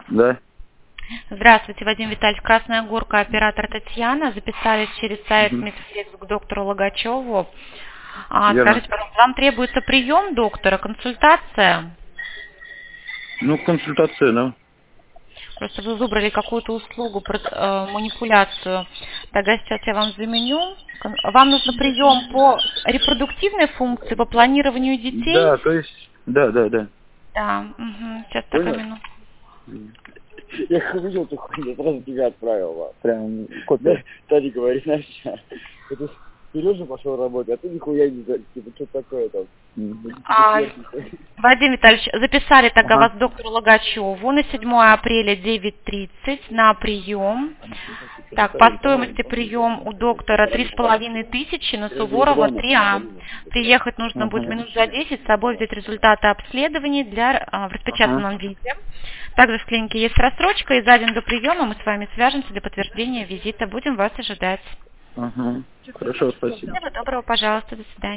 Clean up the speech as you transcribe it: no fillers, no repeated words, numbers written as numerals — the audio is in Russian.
Да. Здравствуйте, Вадим Витальевич, Красная Горка, оператор Татьяна. Записались через сайт Мгм. Медфлекс к доктору Логачеву. Верно. Скажите, пожалуйста, вам требуется прием доктора, консультация? Ну, консультация, да. Просто вы выбрали какую-то услугу, манипуляцию. Тогда сейчас я вам заменю. Вам нужен прием по репродуктивной функции, по планированию детей? Да, то есть, да. Да, сейчас только Понял? минуту. Я увидел эту хуйню, сразу тебя отправил. Ладно. Прям Да, копия. Таня говорит, знаешь, это Сережа пошел работать, а ты нихуя не знаешь, типа, что такое там. А, Вадим Витальевич, записали тогда вас Ага. к доктору Логачеву на 7 апреля 9:30 на прием. Так, по стоимости прием у доктора 3500, на Суворова 3А. Приехать нужно будет Ага. минут за 10, с собой взять результаты обследований в Ага. распечатанном виде. Также в клинике есть рассрочка, и за день до приема мы с вами свяжемся для подтверждения визита. Будем вас ожидать. Ага. Хорошо, спасибо. Всего доброго, пожалуйста, до свидания.